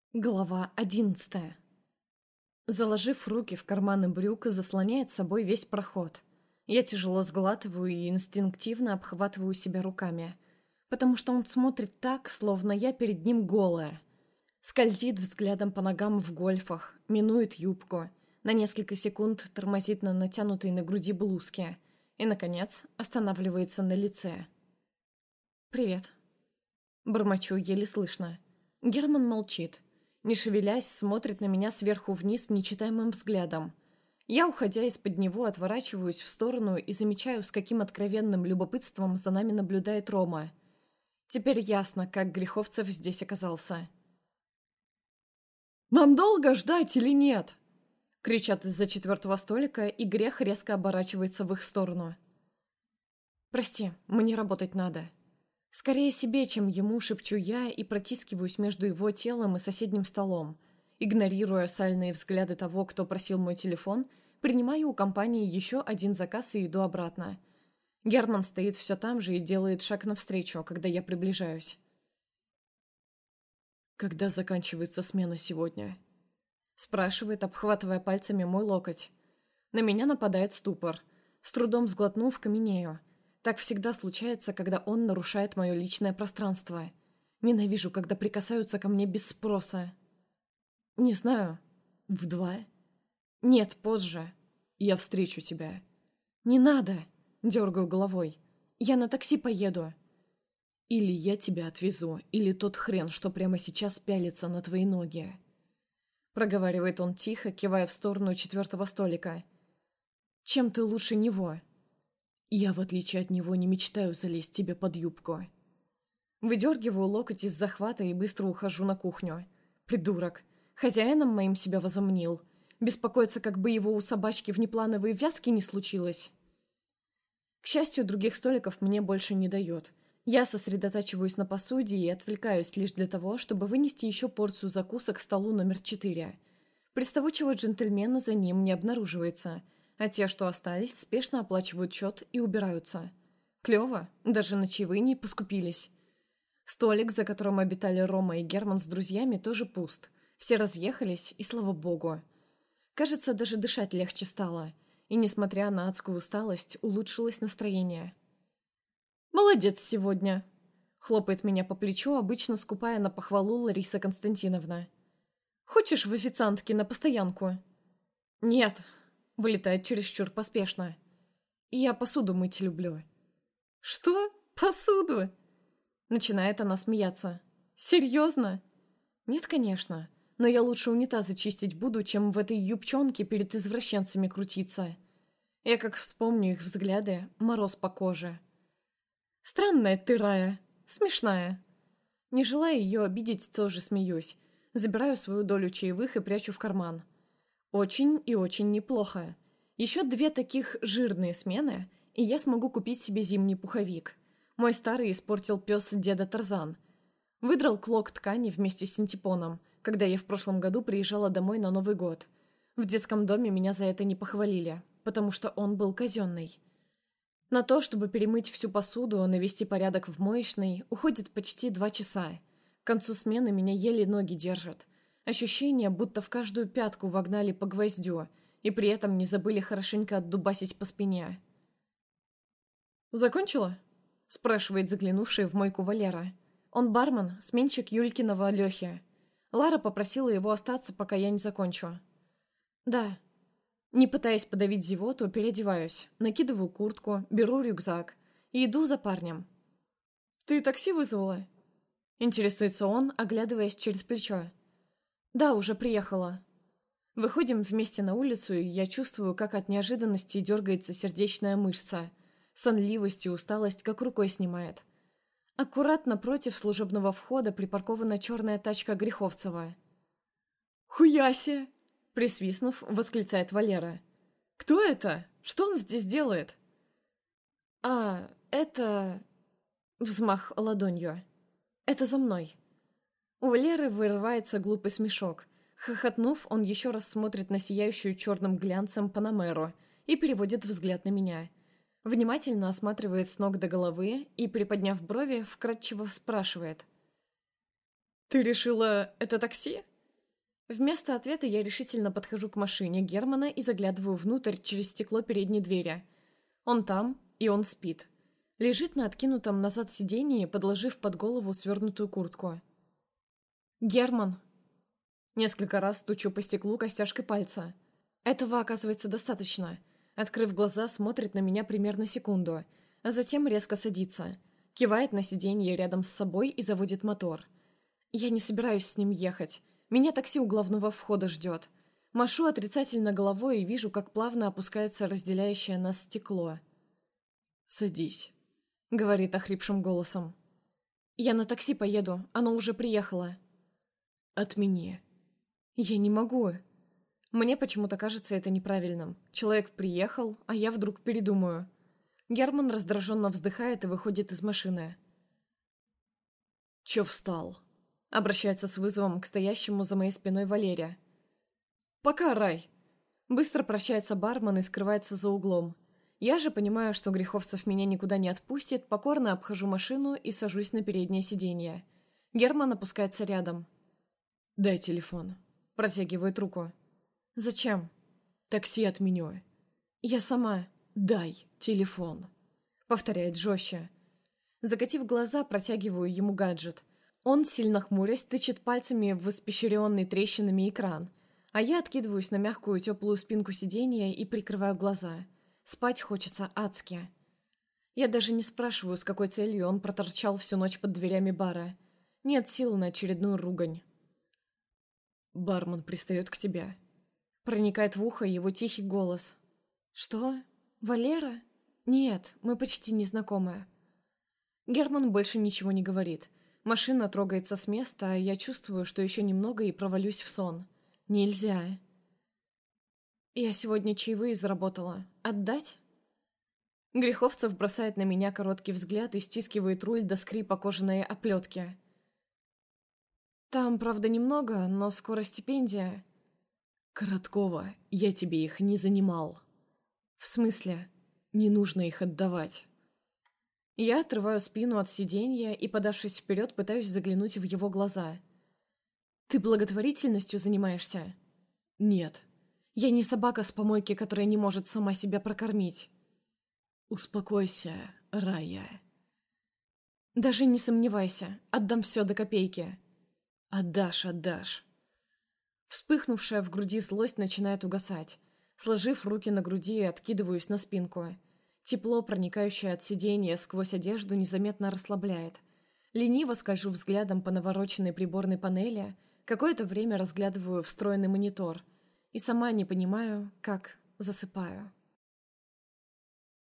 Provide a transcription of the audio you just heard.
Глава 11. Заложив руки в карманы брюк, заслоняет собой весь проход. Я тяжело сглатываю и инстинктивно обхватываю себя руками, потому что он смотрит так, словно я перед ним голая. Скользит взглядом по ногам в гольфах, минует юбку, на несколько секунд тормозит на натянутой на груди блузке и, наконец, останавливается на лице. «Привет». Бормочу еле слышно. Герман молчит. Не шевелясь, смотрит на меня сверху вниз нечитаемым взглядом. Я, уходя из-под него, отворачиваюсь в сторону и замечаю, с каким откровенным любопытством за нами наблюдает Рома. Теперь ясно, как Греховцев здесь оказался. «Нам долго ждать или нет?» — кричат из-за четвертого столика, и Грех резко оборачивается в их сторону. «Прости, мне работать надо». Скорее себе, чем ему, шепчу я и протискиваюсь между его телом и соседним столом. Игнорируя сальные взгляды того, кто просил мой телефон, принимаю у компании еще один заказ и иду обратно. Герман стоит все там же и делает шаг навстречу, когда я приближаюсь. «Когда заканчивается смена сегодня?» Спрашивает, обхватывая пальцами мой локоть. На меня нападает ступор. С трудом сглотнув, каменею. Так всегда случается, когда он нарушает мое личное пространство. Ненавижу, когда прикасаются ко мне без спроса. Не знаю. В 2? Нет, позже. Я встречу тебя. Не надо. Дергаю головой. Я на такси поеду. Или я тебя отвезу, или тот хрен, что прямо сейчас пялится на твои ноги. Проговаривает он тихо, кивая в сторону четвертого столика. Чем ты лучше него? Я, в отличие от него, не мечтаю залезть тебе под юбку. Выдергиваю локоть из захвата и быстро ухожу на кухню. Придурок. Хозяином моим себя возомнил. Беспокоится, как бы его у собачки внеплановые вязки не случилось. К счастью, других столиков мне больше не дает. Я сосредотачиваюсь на посуде и отвлекаюсь лишь для того, чтобы вынести еще порцию закусок к столу номер 4. Приставучего джентльмена за ним не обнаруживается, а те, что остались, спешно оплачивают счет и убираются. Клево, даже на чаевые не поскупились. Столик, за которым обитали Рома и Герман с друзьями, тоже пуст. Все разъехались, и слава богу. Кажется, даже дышать легче стало, и, несмотря на адскую усталость, улучшилось настроение. «Молодец сегодня!» — хлопает меня по плечу, обычно скупая на похвалу Лариса Константиновна. «Хочешь в официантке на постоянку?» «Нет», — вылетает чересчур поспешно. «Я посуду мыть люблю». «Что? Посуду?» Начинает она смеяться. «Серьезно?» «Нет, конечно. Но я лучше унитазы чистить буду, чем в этой юбчонке перед извращенцами крутиться». Я как вспомню их взгляды, мороз по коже. «Странная ты, Рая. Смешная». Не желая ее обидеть, тоже смеюсь. Забираю свою долю чаевых и прячу в карман. Очень и очень неплохо. Еще 2 таких жирные смены, и я смогу купить себе зимний пуховик. Мой старый испортил пес деда Тарзан. Выдрал клок ткани вместе с синтепоном, когда я в прошлом году приезжала домой на Новый год. В детском доме меня за это не похвалили, потому что он был казенный. На то, чтобы перемыть всю посуду, навести порядок в моечной, уходит почти 2 часа. К концу смены меня еле ноги держат. Ощущение, будто в каждую пятку вогнали по гвоздю, и при этом не забыли хорошенько отдубасить по спине. «Закончила?» — спрашивает заглянувшая в мойку Валера. Он бармен, сменщик Юлькиного Лехи. Лара попросила его остаться, пока я не закончу. «Да». Не пытаясь подавить зевоту, переодеваюсь, накидываю куртку, беру рюкзак и иду за парнем. «Ты такси вызвала?» Интересуется он, оглядываясь через плечо. «Да, уже приехала». Выходим вместе на улицу, и я чувствую, как от неожиданности дергается сердечная мышца. Сонливость и усталость как рукой снимает. Аккуратно против служебного входа припаркована черная тачка Греховцева. «Хуясе!» — присвистнув, восклицает Валера. «Кто это? Что он здесь делает?» «А, это...» Взмах ладонью. «Это за мной». У Валеры вырывается глупый смешок. Хохотнув, он еще раз смотрит на сияющую черным глянцем Панамеру и переводит взгляд на меня. Внимательно осматривает с ног до головы и, приподняв брови, вкратчиво спрашивает. «Ты решила, это такси?» Вместо ответа я решительно подхожу к машине Германа и заглядываю внутрь через стекло передней двери. Он там, и он спит. Лежит на откинутом назад сиденье, подложив под голову свернутую куртку. «Герман!» Несколько раз стучу по стеклу костяшкой пальца. Этого оказывается достаточно. Открыв глаза, смотрит на меня примерно секунду, а затем резко садится. Кивает на сиденье рядом с собой и заводит мотор. Я не собираюсь с ним ехать. Меня такси у главного входа ждет. Машу отрицательно головой и вижу, как плавно опускается разделяющее нас стекло. «Садись», — говорит охрипшим голосом. «Я на такси поеду, оно уже приехало». «Отмени». «Я не могу». Мне почему-то кажется это неправильным. Человек приехал, а я вдруг передумаю. Герман раздраженно вздыхает и выходит из машины. «Чё встал?» Обращается с вызовом к стоящему за моей спиной Валере. «Пока, Рай!» Быстро прощается бармен и скрывается за углом. Я же понимаю, что Греховцев меня никуда не отпустит, покорно обхожу машину и сажусь на переднее сиденье. Герман опускается рядом. «Дай телефон». Протягивает руку. «Зачем?» «Такси отменю». «Я сама». «Дай телефон», — повторяет жестче. Закатив глаза, протягиваю ему гаджет. Он, сильно хмурясь, тычет пальцами в испещренный трещинами экран, а я откидываюсь на мягкую теплую спинку сиденья и прикрываю глаза. Спать хочется адски. Я даже не спрашиваю, с какой целью он проторчал всю ночь под дверями бара. Нет сил на очередную ругань. «Бармен пристает к тебе». Проникает в ухо его тихий голос. «Что? Валера? Нет, мы почти не знакомы». Герман больше ничего не говорит. Машина трогается с места, а я чувствую, что еще немного и провалюсь в сон. Нельзя. «Я сегодня чаевые заработала. Отдать?» Греховцев бросает на меня короткий взгляд и стискивает руль до скрипа кожаной оплетки. «Там, правда, немного, но скоро стипендия». «Короткова, я тебе их не занимал». «В смысле?» «Не нужно их отдавать». Я отрываю спину от сиденья и, подавшись вперед, пытаюсь заглянуть в его глаза. «Ты благотворительностью занимаешься?» «Нет. Я не собака с помойки, которая не может сама себя прокормить». «Успокойся, Рая». «Даже не сомневайся, отдам все до копейки». «Отдашь, отдашь». Вспыхнувшая в груди злость начинает угасать. Сложив руки на груди, откидываюсь на спинку. Тепло, проникающее от сиденья сквозь одежду, незаметно расслабляет. Лениво скольжу взглядом по навороченной приборной панели, какое-то время разглядываю встроенный монитор и сама не понимаю, как засыпаю.